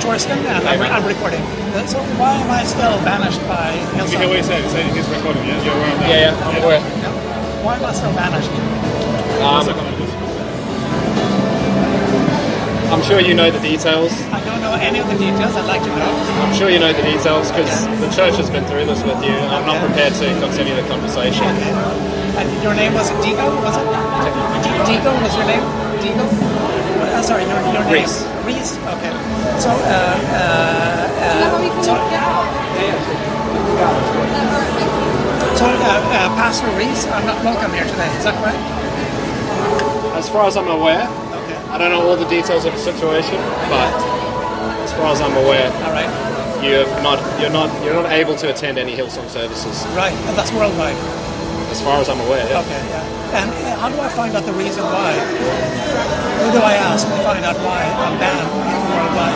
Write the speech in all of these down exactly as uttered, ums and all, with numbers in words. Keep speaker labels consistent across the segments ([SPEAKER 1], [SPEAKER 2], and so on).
[SPEAKER 1] Torsten, and I'm, I'm recording. So why am I still banished by Hillsong?
[SPEAKER 2] You hear what he said? He said he's recording, yeah? You're aware of that?
[SPEAKER 3] Yeah, yeah, I'm aware.
[SPEAKER 1] Yeah. Why am I still banished?
[SPEAKER 3] Um, I'm sure you know the details.
[SPEAKER 1] I don't know any of the details. I'd like to know.
[SPEAKER 3] I'm sure you know the details because
[SPEAKER 1] Okay.
[SPEAKER 3] the church has been through this with you, and I'm not
[SPEAKER 1] Okay.
[SPEAKER 3] prepared to continue the conversation.
[SPEAKER 1] Okay. And your name was Digo, was it? D- Digo was your name? Digo? Uh, sorry, your, your name?
[SPEAKER 3] Reese.
[SPEAKER 1] Reese, okay. So, uh, uh, uh, so, so uh, uh, Pastor Reese, I'm not welcome here today, is that correct?
[SPEAKER 3] As far as I'm aware,
[SPEAKER 1] Okay.
[SPEAKER 3] I don't know all the details of the situation, but as far as I'm aware,
[SPEAKER 1] All right.
[SPEAKER 3] you're not you're not you're not able to attend any Hillsong services.
[SPEAKER 1] Right, and that's worldwide.
[SPEAKER 3] As far as I'm aware, yeah.
[SPEAKER 1] Okay, yeah. And uh, how do I find out the reason why? Who do I ask to find out why I'm banned worldwide?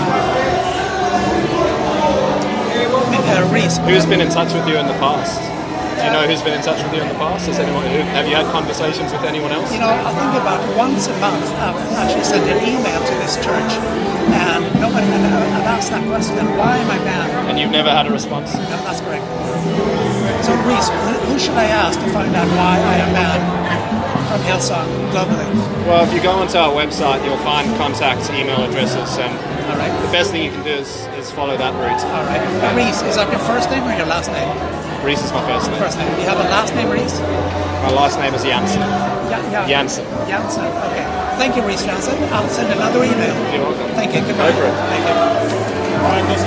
[SPEAKER 1] Uh, Reese.
[SPEAKER 3] Who's been in touch with you in the past? Do you know who's been in touch with you in the past? Has anyone? Who, have you had conversations with anyone else?
[SPEAKER 1] You know, I think about once a month I've actually sent an email to this church, and nobody, and I've asked that question, why am I banned?
[SPEAKER 3] And you've never had a response?
[SPEAKER 1] No, that's correct. So, Reese, who, who should I ask to find out why I am banned from Hillsong globally?
[SPEAKER 3] Well, if you go onto our website, you'll find contact email addresses, and
[SPEAKER 1] All right.
[SPEAKER 3] the best thing you can do is, is follow that route.
[SPEAKER 1] All right. Reese, is that your first name or your last name?
[SPEAKER 3] Reese is my first name.
[SPEAKER 1] First name. Do you have a last name, Reese?
[SPEAKER 3] My last name is Janssen.
[SPEAKER 1] Yeah, yeah.
[SPEAKER 3] Janssen.
[SPEAKER 1] Janssen. Okay. Thank you, Reese Janssen. I'll send another email.
[SPEAKER 3] You're welcome.
[SPEAKER 1] Thank you. Goodbye.
[SPEAKER 3] Go for it.
[SPEAKER 1] Thank you.
[SPEAKER 2] All right, listen.